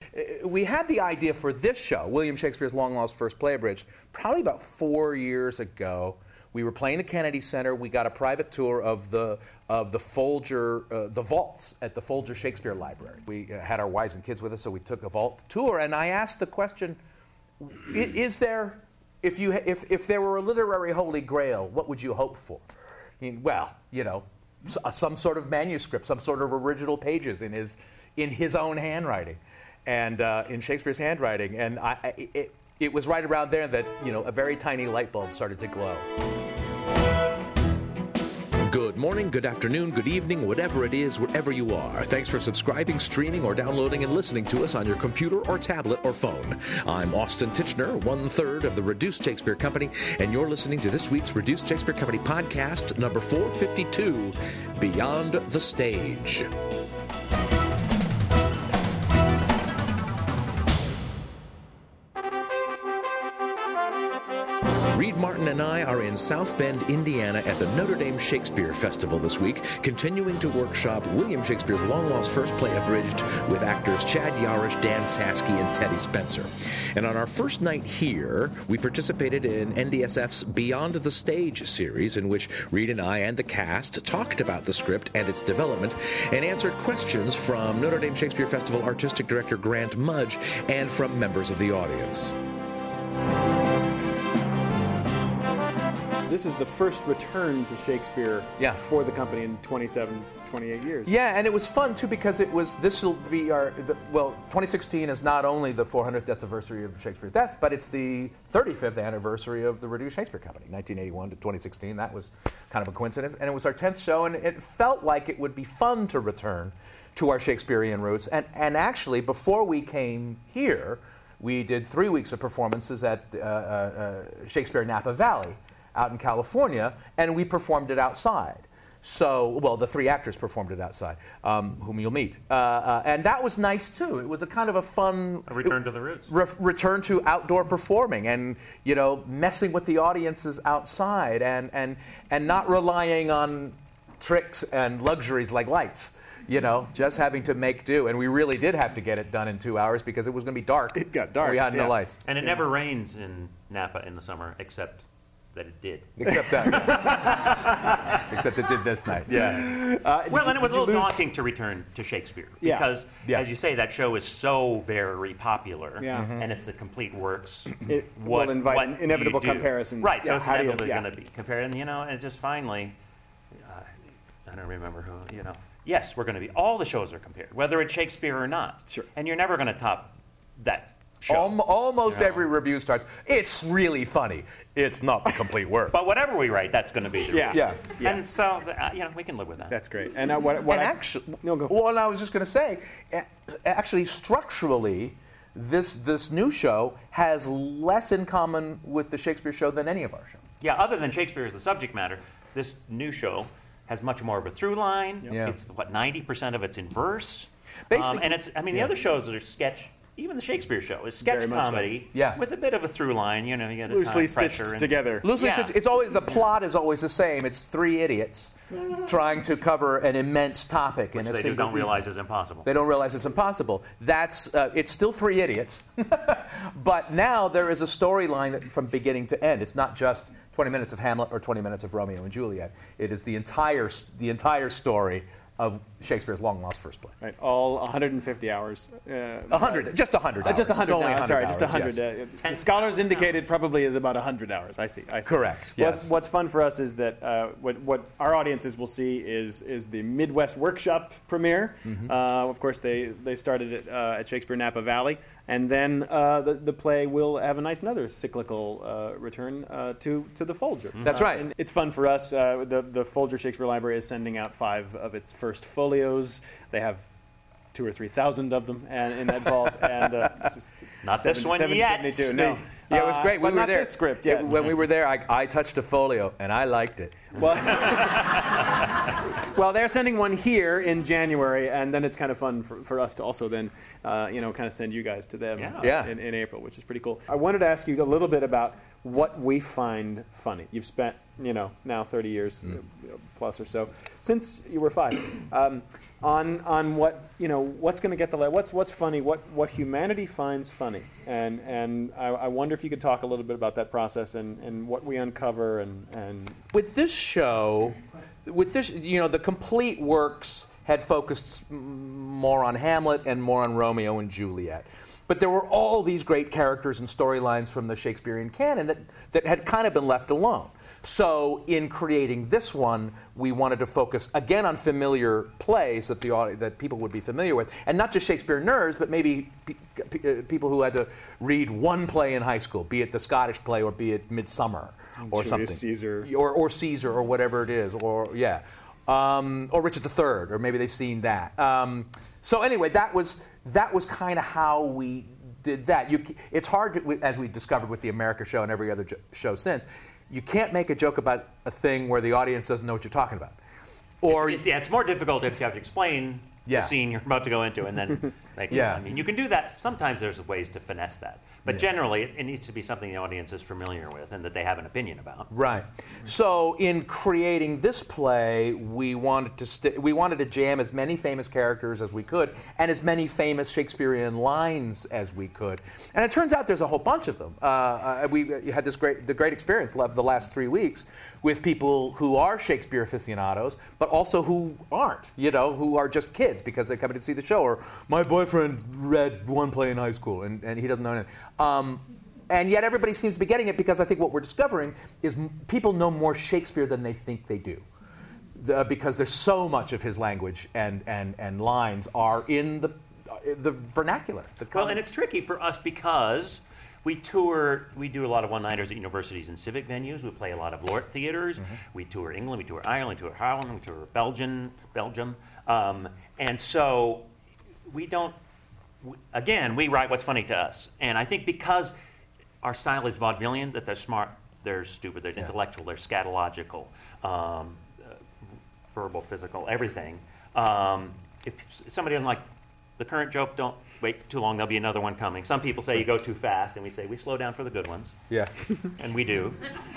we had the idea for this show, William Shakespeare's Long Lost First Play Abridged, probably about 4 years ago. We were playing the Kennedy Center. We got a private tour of the Folger, the vaults at the Folger Shakespeare Library. We had our wives and kids with us, so we took a vault tour. And I asked the question: is there, if there were a literary holy grail, what would you hope for? I mean, well, some sort of manuscript, some sort of original pages in his own handwriting, and in Shakespeare's handwriting. And it was right around there that a very tiny light bulb started to glow. Good morning, good afternoon, good evening, whatever it is, wherever you are. Thanks for subscribing, streaming, or downloading and listening to us on your computer or tablet or phone. I'm Austin Tichenor, 1/3 of the Reduced Shakespeare Company, and you're listening to this week's Reduced Shakespeare Company podcast, number 452, Beyond the Stage. Reed Martin and I are in South Bend, Indiana at the Notre Dame Shakespeare Festival this week, continuing to workshop William Shakespeare's Long Lost First Play Abridged with actors Chad Yarish, Dan Saski, and Teddy Spencer. And on our first night here, we participated in NDSF's Beyond the Stage series, in which Reed and I and the cast talked about the script and its development and answered questions from Notre Dame Shakespeare Festival Artistic Director Grant Mudge and from members of the audience. This is the first return to Shakespeare for the company in 28 years. Yeah, and it was fun, too, because this will be 2016 is not only the 400th death anniversary of Shakespeare's death, but it's the 35th anniversary of the Reduced Shakespeare Company, 1981 to 2016. That was kind of a coincidence. And it was our 10th show, and it felt like it would be fun to return to our Shakespearean roots. And actually, before we came here, we did 3 weeks of performances at Shakespeare Napa Valley out in California, and we performed it outside. So, the 3 actors performed it outside, whom you'll meet. And that was nice, too. It was a kind of a fun... A return to the roots. Return to outdoor performing and, messing with the audiences outside and not relying on tricks and luxuries like lights. Just having to make do. And we really did have to get it done in 2 hours because it was going to be dark. It got dark. We had no lights. And it never rains in Napa in the summer, except that it did. Except that. Except it did this night. Yeah. And it was a little daunting to return to Shakespeare. Because, as you say, that show is so very popular. Yeah. And it's the complete works. It will invite inevitable comparisons. Right. So it's inevitably going to be compared. And just finally, I don't remember who, Yes, we're going to be. All the shows are compared, whether it's Shakespeare or not. Sure. And you're never going to top that show. Almost every review starts, it's really funny. It's not the complete work. But whatever we write, that's going to be the review. Yeah. And so, we can live with that. That's great. And I was just going to say, actually, structurally, this new show has less in common with the Shakespeare show than any of our shows. Yeah, other than Shakespeare as the subject matter, this new show has much more of a through line. Yeah. It's 90% of it's in verse. Basically, and it's, the other shows are sketch. Even the Shakespeare show is sketch comedy with a bit of a through line. You get a loosely stitched together. Loosely stitched. It's always the plot is always the same. It's 3 idiots trying to cover an immense topic, and they don't realize is impossible. They don't realize it's impossible. That's it's still 3 idiots, but now there is a storyline from beginning to end. It's not just 20 minutes of Hamlet or 20 minutes of Romeo and Juliet. It is the entire story of Shakespeare's Long Lost First Play. Right, all 150 hours. 100, just 100 hours. Just 100 hours. Sorry, just 100. Yes. Scholars indicated probably is about 100 hours. I see. Correct. Yes. What's fun for us is that what our audiences will see is the Midwest Workshop premiere. Mm-hmm. Of course, they started it at Shakespeare Napa Valley. And then the play will have another cyclical return to the Folger. Mm-hmm. That's right. And it's fun for us. The Folger Shakespeare Library is sending out 5 of its first folios. They have 2,000 or 3,000 of them in that vault. And it's just not this one yet. 72. No. Yeah, it was great. But we were not there. this script yet. When we were there, I touched a folio, and I liked it. Well, well, they're sending one here in January, and then it's kind of fun for us to also then, kind of send you guys to them in April, which is pretty cool. I wanted to ask you a little bit about what we find funny. You've spent, now 30 years plus or so since you were 5, on what what's going to get the what's funny, what humanity finds funny, and I wonder if you could talk a little bit about that process and what we uncover and with this show, the complete works had focused more on Hamlet and more on Romeo and Juliet. But there were all these great characters and storylines from the Shakespearean canon that had kind of been left alone. So in creating this one, we wanted to focus again on familiar plays that people would be familiar with, and not just Shakespeare nerds, but maybe people who had to read one play in high school, be it the Scottish play or be it Midsummer or something, Caesar, or Caesar or whatever it is, or Richard III, or maybe they've seen that. So anyway, that was kind of how we did that. It's hard to, as we discovered with the America show and every other show since. You can't make a joke about a thing where the audience doesn't know what you're talking about. Or it's more difficult if you have to explain the scene you're about to go into, and then I mean, you can do that. Sometimes there's ways to finesse that, but generally it needs to be something the audience is familiar with and that they have an opinion about. Right. So in creating this play, we wanted to jam as many famous characters as we could and as many famous Shakespearean lines as we could. And it turns out there's a whole bunch of them. We had the great experience the last 3 weeks with people who are Shakespeare aficionados, but also who aren't, who are just kids because they come in to see the show, or my boyfriend read one play in high school and he doesn't know anything. And yet everybody seems to be getting it because I think what we're discovering is people know more Shakespeare than they think they do. Because there's so much of his language and lines are in the vernacular. And it's tricky for us because we tour. We do a lot of one-nighters at universities and civic venues. We play a lot of Lort theaters. Mm-hmm. We tour England. We tour Ireland. We tour Holland. We tour Belgium. And so we don't. Again, we write what's funny to us. And I think because our style is vaudevillian, that they're smart, they're stupid, they're intellectual, they're scatological, verbal, physical, everything. If somebody doesn't like the current joke, don't wait too long. There'll be another one coming. Some people say you go too fast, and we say we slow down for the good ones. Yeah. And we do.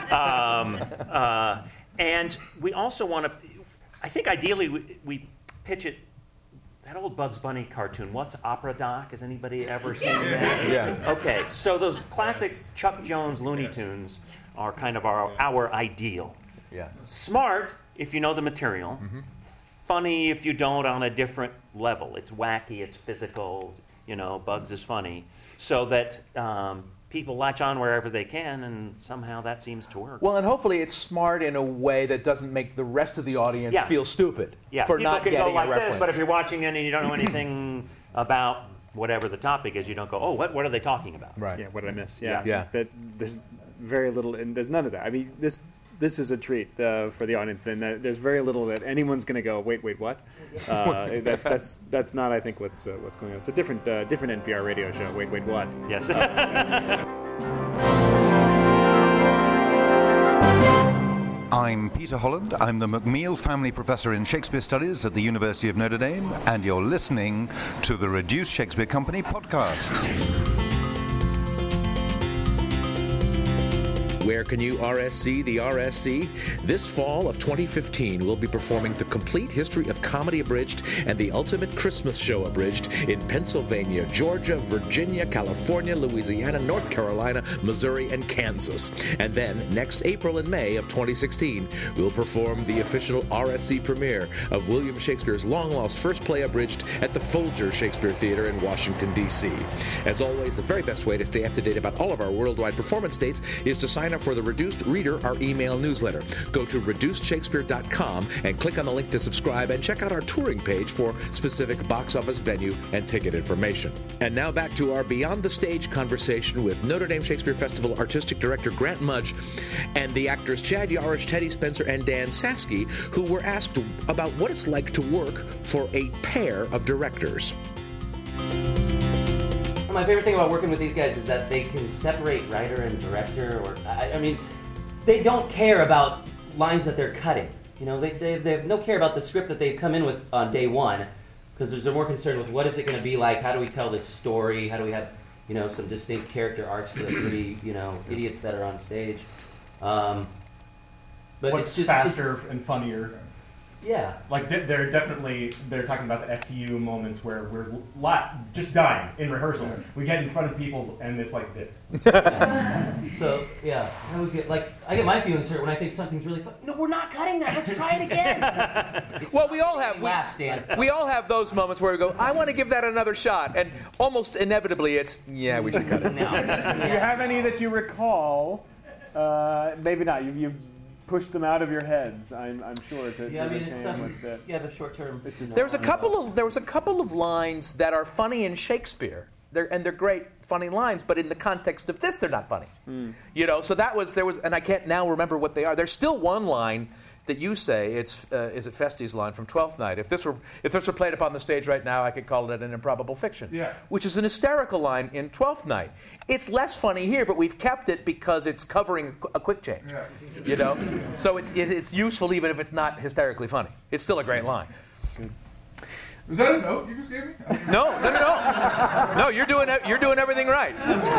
And we also want to, I think ideally we pitch it, that old Bugs Bunny cartoon, What's Opera Doc? Has anybody ever seen that? Yeah. Okay, so those classic Chuck Jones Looney Tunes are kind of our ideal. Yeah. Smart if you know the material. Mm-hmm. Funny if you don't on a different level. It's wacky, it's physical, Bugs is funny. So that people latch on wherever they can, and somehow that seems to work. Well, and hopefully it's smart in a way that doesn't make the rest of the audience feel stupid for people not can getting go like a reference. This, but if you're watching it and you don't know anything about whatever the topic is, you don't go, oh, what are they talking about? Right. Yeah, what did I miss? Yeah. That there's very little, and there's none of that. I mean, this is a treat for the audience. Then there's very little that anyone's going to go, wait, what? That's not, I think, what's going on. It's a different NPR radio show. Wait, what? Yes. I'm Peter Holland. I'm the McMeel Family Professor in Shakespeare Studies at the University of Notre Dame, and you're listening to the Reduced Shakespeare Company podcast. Where can you RSC the RSC? This fall of 2015, we'll be performing The Complete History of Comedy Abridged and The Ultimate Christmas Show Abridged in Pennsylvania, Georgia, Virginia, California, Louisiana, North Carolina, Missouri, and Kansas. And then, next April and May of 2016, we'll perform the official RSC premiere of William Shakespeare's long-lost first play abridged at the Folger Shakespeare Theater in Washington, D.C. As always, the very best way to stay up to date about all of our worldwide performance dates is to sign up for the Reduced Reader, our email newsletter. Go to reducedshakespeare.com and click on the link to subscribe and check out our touring page for specific box office venue and ticket information. And now back to our Beyond the Stage conversation with Notre Dame Shakespeare Festival Artistic Director Grant Mudge and the actors Chad Yarish, Teddy Spencer, and Dan Saski, who were asked about what it's like to work for a pair of directors. my favorite thing about working with these guys is that they can separate writer and director, or I mean, they don't care about lines that they're cutting. You know, they have no care about the script that they've come in with on day one, because they're more concerned with what is it going to be like, how do we tell this story, how do we have, you know, some distinct character arcs to the three, you know, idiots that are on stage. But what's it's just faster and funnier? Yeah. Like they're talking about the FTU moments where we're just dying in rehearsal. We get in front of people and it's like this. So yeah, I get my feelings hurt when I think something's really fun. No, we're not cutting that. Let's try it again. Well, we all have we all have those moments where we go, I want to give that another shot, and almost inevitably it's we should cut it. Do you have any that you recall? Maybe not. You've pushed them out of your heads. I'm sure to retain what's the short term. There was a couple of lines that are funny in Shakespeare. They're great funny lines, but in the context of this, they're not funny. You know, so there was, and I can't now remember what they are. There's still one line that you say. Is it Feste's line from Twelfth Night? If this were played upon the stage right now, I could call it an improbable fiction. Yeah. Which is an hysterical line in Twelfth Night. It's less funny here, but we've kept it because it's covering a quick change. Yeah. You know, so it's useful even if it's not hysterically funny. It's still a great line. Is that a note you just gave me? No. No, you're doing everything right.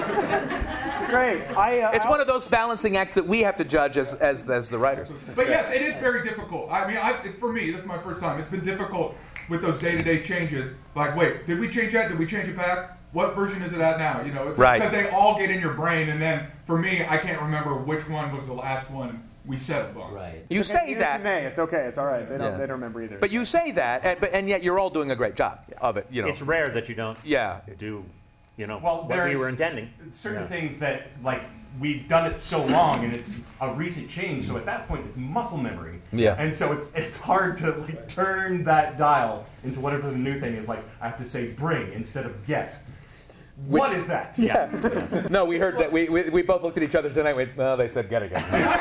Great. It's one of those balancing acts that we have to judge as the writers. But yes, it is very difficult. I mean, for me, this is my first time. It's been difficult with those day-to-day changes. Like, wait, did we change that? Did we change it back? What version is it at now? You know, it's because they all get in your brain, and then for me, I can't remember which one was the last one we settled on. Right. You say that. It's okay. It's all right. They don't remember either. But you say that, and yet you're all doing a great job of it. You know, it's rare that you don't. Do what we were intending. Certain things that we've done it so long, and it's a recent change. So at that point, it's muscle memory. Yeah. And so it's hard to turn that dial into whatever the new thing is. Like I have to say bring instead of get. What is that? Yeah. No, we heard that. We both looked at each other tonight. Well, they said get again.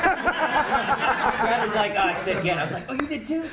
Brad was like, I said get. I was like, oh, you did too?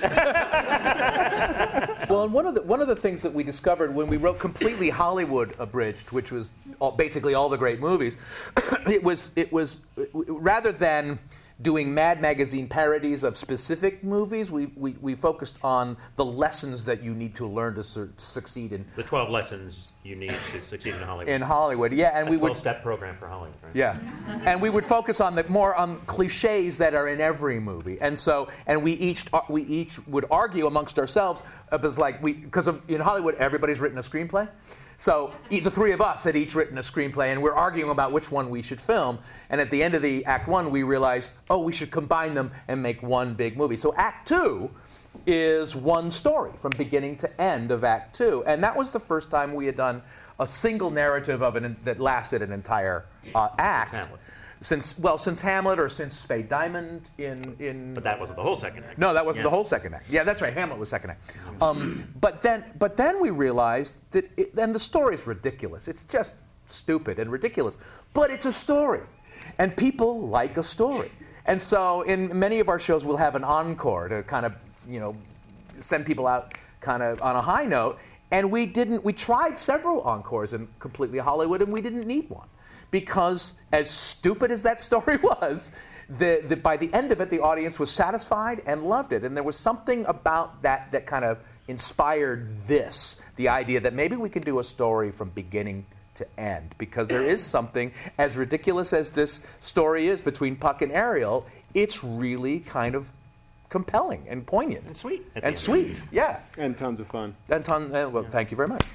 Well, and one of the things that we discovered when we wrote completely Hollywood Abridged, which was basically all the great movies, it was rather than doing Mad Magazine parodies of specific movies, we focused on the lessons that you need to learn to succeed in. The 12 lessons you need to succeed in Hollywood. In Hollywood, yeah, and we would 12-step program for Hollywood, right? Yeah, and we would focus on more on cliches that are in every movie, and we each would argue amongst ourselves. It was like because in Hollywood everybody's written a screenplay. So the three of us had each written a screenplay, and we're arguing about which one we should film. And at the end of the Act 1, we realized, we should combine them and make one big movie. So Act 2 is one story from beginning to end of Act 2. And that was the first time we had done a single narrative of it that lasted an entire act. Hamlet. Since Hamlet or since Spade Diamond in. But that wasn't the whole second act. No, that wasn't the whole second act. Yeah, that's right. Hamlet was second act. But then we realized that, and the story's ridiculous. It's just stupid and ridiculous. But it's a story, and people like a story. And so in many of our shows, we'll have an encore to kind of send people out kind of on a high note. And we tried several encores in Completely Hollywood, and we didn't need one. Because as stupid as that story was, by the end of it, the audience was satisfied and loved it. And there was something about that kind of inspired the idea that maybe we can do a story from beginning to end. Because there is something, as ridiculous as this story is between Puck and Ariel, it's really kind of compelling and poignant. And sweet. Yeah. And tons of fun. Well, thank you very much.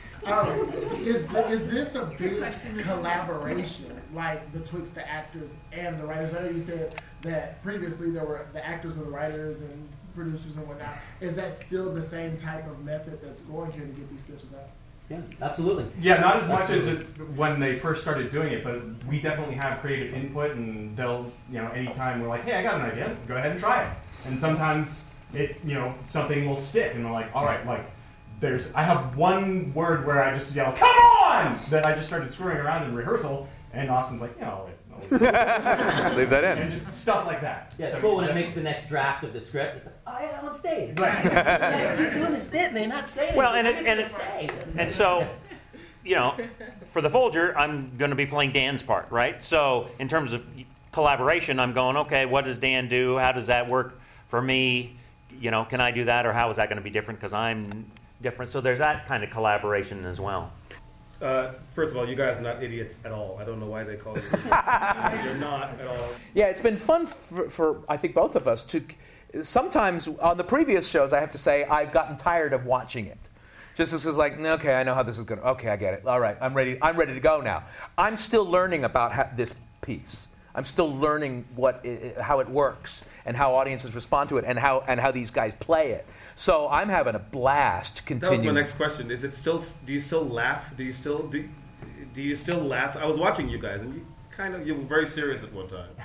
Is this a big collaboration, betwixt the actors and the writers? I know you said that previously there were the actors and the writers and producers and whatnot. Is that still the same type of method that's going here to get these sketches out? Yeah, absolutely. Yeah, not as much as when they first started doing it, but we definitely have creative input, and they'll, anytime we're like, hey, I got an idea, go ahead and try it. And sometimes something will stick, and we're like, all right, I have one word where I just yell, come on! That I just started screwing around in rehearsal, and Austin's like, I'll leave that in. And just stuff like that. Yeah, it's cool when it makes the next draft of the script. It's like, I'm on stage. Right. You're doing this bit, and they're not saying well, it. And so for the Folger, I'm going to be playing Dan's part, right? So in terms of collaboration, I'm going, okay, what does Dan do? How does that work for me? Can I do that, or how is that going to be different because I'm different? So there's that kind of collaboration as well. First of all, you guys are not idiots at all. I don't know why they call you idiots. You're not at all. Yeah, it's been fun for I think both of us to. Sometimes on the previous shows, I have to say I've gotten tired of watching it. Just as it's like, okay, I know how this is going to. Okay, I get it. All right, I'm ready to go now. I'm still learning about this piece. I'm still learning how it works and how audiences respond to it and how these guys play it. So I'm having a blast continuing. That was my next question. Is it still? Do you still laugh? Do you still laugh? I was watching you guys, and you were very serious at one time.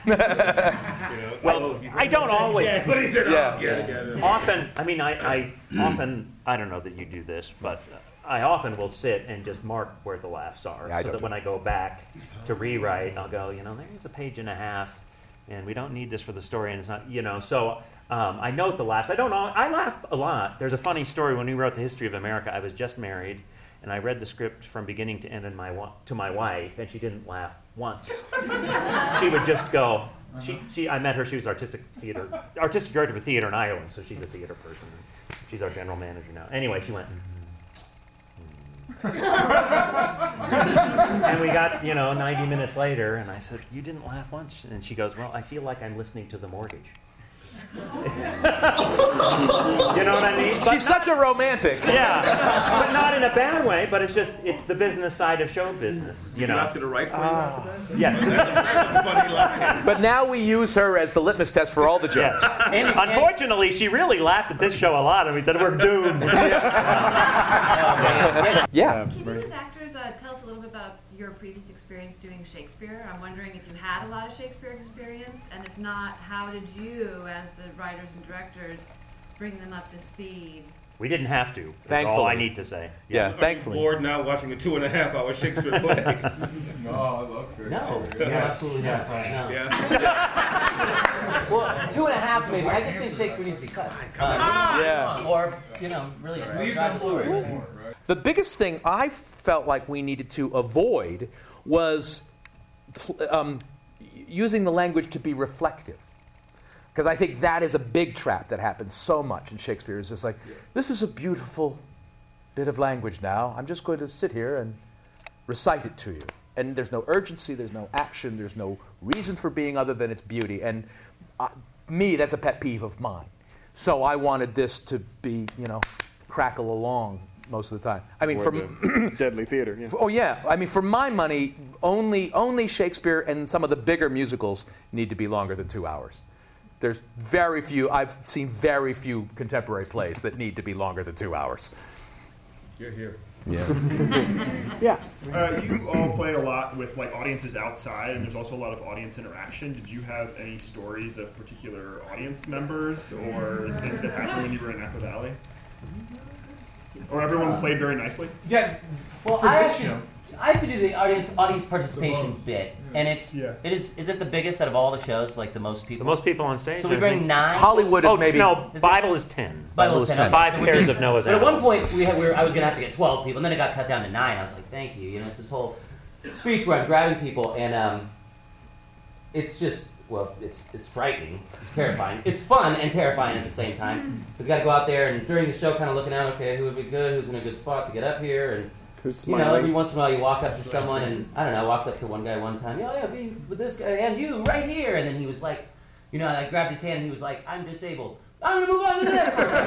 I don't always. Yeah, but he said, get it. Often, I often, I don't know that you do this, but I often will sit and just mark where the laughs are, so that when I go back to rewrite, I'll go, there's a page and a half, and we don't need this for the story, and it's not, so I note the laughs. I laugh a lot. There's a funny story. When we wrote The History of America, I was just married, and I read the script from beginning to end to my wife, and she didn't laugh once. She would just go. I met her. She was artistic director of theater in Ireland, so she's a theater person. She's our general manager now. Anyway, she went. And we got 90 minutes later, and I said, "You didn't laugh once," and she goes, "Well, I feel like I'm listening to The Mortgage." You know what I mean? She's such a romantic. Yeah, but not in a bad way. But it's the business side of show business. Did you ask her to write for you after that? Yes. That's a funny line. But now we use her as the litmus test for all the jokes. Yes. Unfortunately, she really laughed at this show a lot, and we said we're doomed. Yeah. Can you as actors tell us a little bit about your previous experience doing Shakespeare? I'm wondering if you had a lot of Shakespeare experience, and if not, how did you, as the writers and directors, bring them up to speed? We didn't have to. That's thankfully. all I need to say. Yeah, thankfully. Are you bored now watching a 2.5-hour Shakespeare play? No, I love Shakespeare. No, absolutely not. No. Yeah. Well, 2.5 maybe. I just think Shakespeare needs to be cut. Yeah. Or, really drive the story. The biggest thing I felt like we needed to avoid was using the language to be reflective. Because I think that is a big trap that happens so much in Shakespeare. It's just like, this is a beautiful bit of language now. I'm just going to sit here and recite it to you. And there's no urgency, there's no action, there's no reason for being other than its beauty. And me, that's a pet peeve of mine. So I wanted this to be, crackle along most of the time. I mean, Deadly Theater. Yeah. I mean, for my money, only Shakespeare and some of the bigger musicals need to be longer than 2 hours. There's very few. I've seen very few contemporary plays that need to be longer than 2 hours. You're here. Yeah. You all play a lot with audiences outside, and there's also a lot of audience interaction. Did you have any stories of particular audience members or things that happened when you were in Napa Valley? Or everyone played very nicely? Yeah. Well, I have to do the audience participation bit, and is it the biggest out of all the shows? Like the most people? The most people on stage. So we bring 9. Hollywood is maybe. No, Bible is 10. Bible is 10. 5 pairs of Noah's But at Animals. one point, I was going to have to get 12 people, and then it got cut down to 9. I was like, thank you. It's this whole speech where I'm grabbing people, and it's just, it's frightening. It's terrifying. It's fun and terrifying at the same time. Because you got to go out there, and during the show, kind of looking out, okay, who would be good, who's in a good spot to get up here, and every once in a while you walk up to someone, and I don't know, I walked up to one guy one time, be with this guy, and you, right here, and then he was like, I grabbed his hand, and he was like, I'm disabled. I'm going to move on to the next person.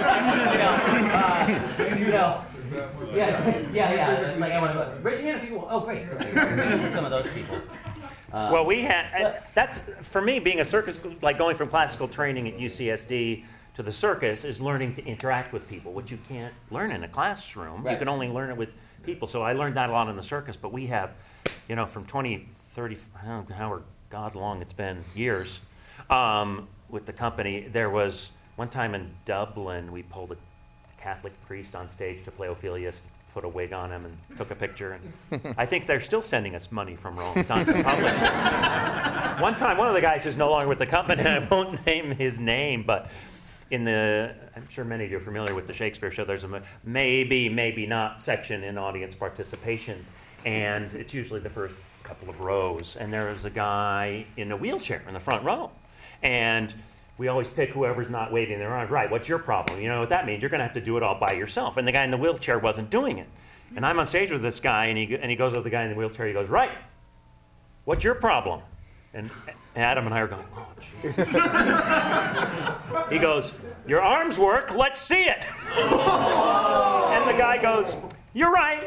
It's like, I want to raise your hand if you want. Oh, great. Some of those people. Well, we had, that's, for me, being a circus, like going from classical training at UCSD to the circus is learning to interact with people, which you can't learn in a classroom. Right. You can only learn it with people. So I learned that a lot in the circus, but we have, from 20, 30, however God long it's been, years, with the company. There was one time in Dublin, we pulled a Catholic priest on stage to play Ophelia, put a wig on him and took a picture. And I think they're still sending us money from Rolling Stones to publish. One time, one of the guys who's no longer with the company, I won't name his name, but I'm sure many of you are familiar with the Shakespeare show, there's a maybe not section in audience participation. and it's usually the first couple of rows, and there is a guy in a wheelchair in the front row, and we always pick whoever's not waving their arms. Right, what's your problem? You know what that means? You're going to have to do it all by yourself. And the guy in the wheelchair wasn't doing it. And I'm on stage with this guy, and he goes with the guy in the wheelchair. He goes, right, what's your problem? And Adam and I are going, oh, jeez. He goes, your arms work, let's see it. And the guy goes, you're right.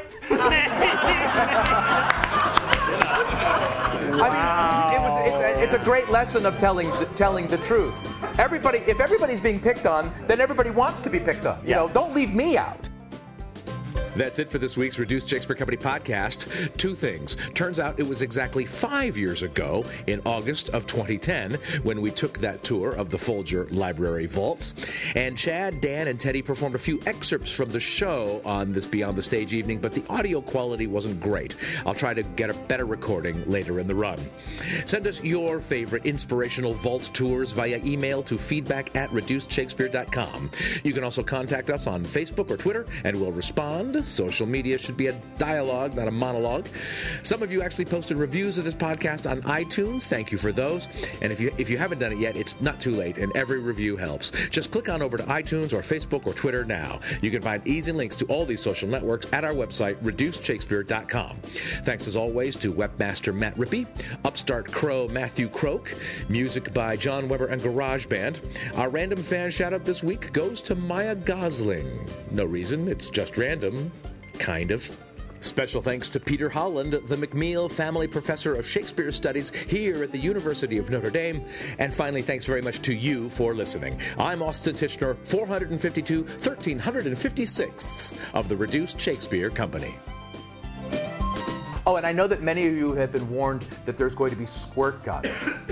I mean, it's a great lesson of telling the truth. If everybody's being picked on, then everybody wants to be picked on. You know, don't leave me out. That's it for this week's Reduced Shakespeare Company podcast. Two things. Turns out it was exactly 5 years ago, in August of 2010, when we took that tour of the Folger Library vaults. And Chad, Dan, and Teddy performed a few excerpts from the show on this Beyond the Stage evening, but the audio quality wasn't great. I'll try to get a better recording later in the run. Send us your favorite inspirational vault tours via email to feedback@reducedshakespeare.com. You can also contact us on Facebook or Twitter, and we'll respond. Social media should be a dialogue, not a monologue. Some of you actually posted reviews of this podcast on iTunes. Thank you for those. And if you haven't done it yet, it's not too late, and every review helps. Just click on over to iTunes or Facebook or Twitter now. You can find easy links to all these social networks at our website, reducedshakespeare.com. Thanks as always to webmaster Matt Rippey, Upstart Crow Matthew Croak, music by John Weber and GarageBand. Our random fan shout-out this week goes to Maya Gosling. No reason, it's just random. Kind of. Special thanks to Peter Holland, the McMeel Family Professor of Shakespeare Studies here at the University of Notre Dame. And finally, thanks very much to you for listening. I'm Austin Tichenor, 452 1356th of the Reduced Shakespeare Company. Oh, and I know that many of you have been warned that there's going to be squirt guns.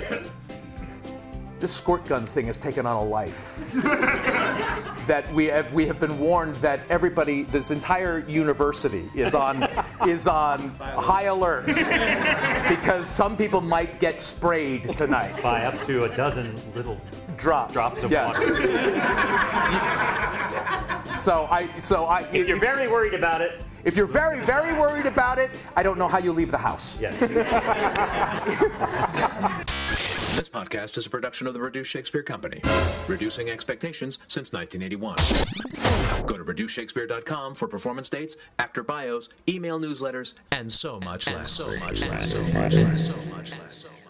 This squirt guns thing has taken on a life. That we have been warned that everybody, this entire university is on high alert because some people might get sprayed tonight by up to a dozen little drops of water. If you're very worried about it. If you're very, very worried about it, I don't know how you leave the house. Yes. This podcast is a production of the Reduced Shakespeare Company, reducing expectations since 1981. Go to reducedshakespeare.com for performance dates, actor bios, email newsletters, and so much less.